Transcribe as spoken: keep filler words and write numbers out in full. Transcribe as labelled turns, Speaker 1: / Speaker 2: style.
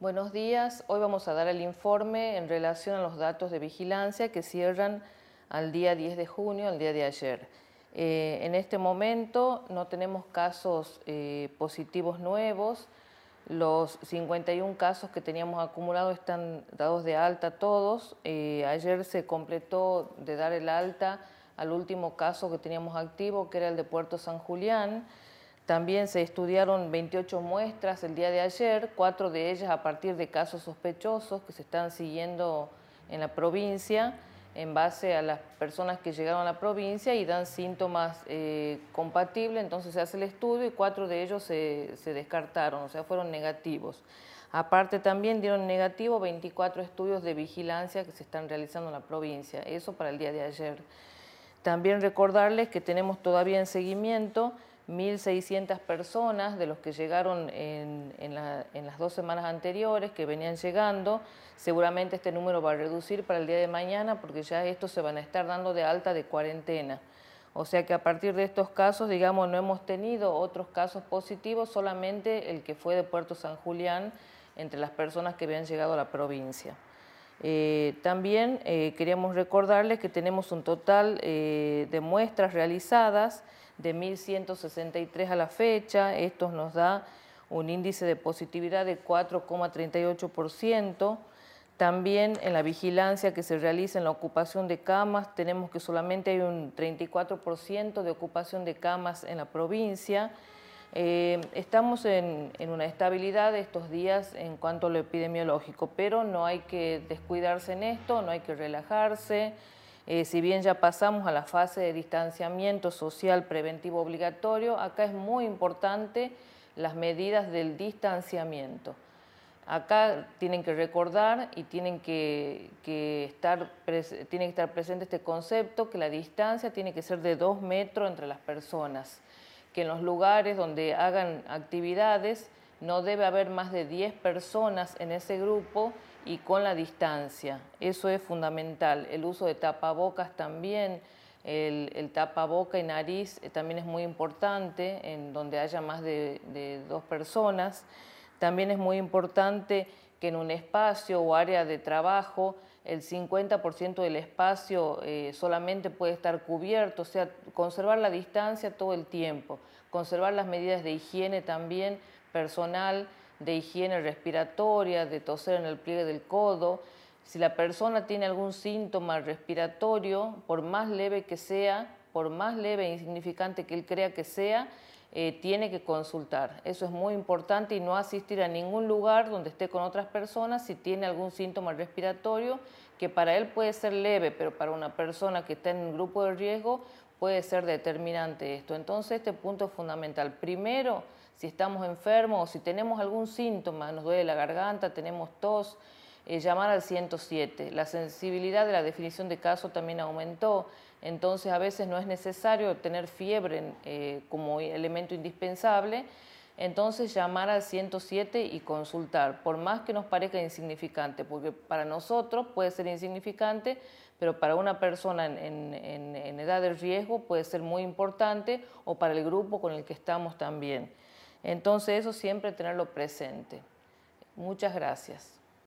Speaker 1: Buenos días, hoy vamos a dar el informe en relación a los datos de vigilancia que cierran al día diez de junio, al día de ayer. Eh, en este momento no tenemos casos eh, positivos nuevos, los cincuenta y un casos que teníamos acumulados están dados de alta todos. Eh, ayer se completó de dar el alta al último caso que teníamos activo, que era el de Puerto San Julián. También se estudiaron veintiocho muestras el día de ayer, cuatro de ellas a partir de casos sospechosos que se están siguiendo en la provincia en base a las personas que llegaron a la provincia y dan síntomas eh, compatibles, entonces se hace el estudio y cuatro de ellos se, se descartaron, o sea, fueron negativos. Aparte también dieron negativo veinticuatro estudios de vigilancia que se están realizando en la provincia, eso para el día de ayer. También recordarles que tenemos todavía en seguimiento mil seiscientas personas de los que llegaron en, en, la, en las dos semanas anteriores, que venían llegando. Seguramente este número va a reducir para el día de mañana porque ya estos se van a estar dando de alta de cuarentena. O sea que a partir de estos casos, digamos, no hemos tenido otros casos positivos, solamente el que fue de Puerto San Julián entre las personas que habían llegado a la provincia. Eh, también eh, queríamos recordarles que tenemos un total eh, de muestras realizadas de mil ciento sesenta y tres a la fecha. Esto nos da un índice de positividad de cuatro coma treinta y ocho por ciento. También en la vigilancia que se realiza en la ocupación de camas, tenemos que solamente hay un treinta y cuatro por ciento de ocupación de camas en la provincia. Eh, estamos en, en una estabilidad estos días en cuanto a lo epidemiológico, pero no hay que descuidarse en esto, no hay que relajarse. Eh, si bien ya pasamos a la fase de distanciamiento social preventivo obligatorio, acá es muy importante las medidas del distanciamiento. Acá tienen que recordar y tienen que, que estar, tiene que estar presente este concepto, que la distancia tiene que ser de dos metros entre las personas, que en los lugares donde hagan actividades no debe haber más de diez personas en ese grupo y con la distancia. Eso es fundamental. El uso de tapabocas también, el, el tapaboca y nariz eh, también es muy importante en donde haya más de, de dos personas. También es muy importante que en un espacio o área de trabajo el cincuenta por ciento del espacio eh, solamente puede estar cubierto, o sea, conservar la distancia todo el tiempo, conservar las medidas de higiene también personal, de higiene respiratoria, de toser en el pliegue del codo. Si la persona tiene algún síntoma respiratorio, por más leve que sea, por más leve e insignificante que él crea que sea, Eh, tiene que consultar. Eso es muy importante y no asistir a ningún lugar donde esté con otras personas si tiene algún síntoma respiratorio que para él puede ser leve, pero para una persona que está en un grupo de riesgo puede ser determinante esto. Entonces este punto es fundamental. Primero, si estamos enfermos o si tenemos algún síntoma, nos duele la garganta, tenemos tos, Eh, llamar al ciento siete. La sensibilidad de la definición de caso también aumentó, entonces a veces no es necesario tener fiebre eh, como elemento indispensable, entonces llamar al ciento siete y consultar, por más que nos parezca insignificante, porque para nosotros puede ser insignificante, pero para una persona en, en, en edad de riesgo puede ser muy importante o para el grupo con el que estamos también. Entonces eso siempre tenerlo presente. Muchas gracias.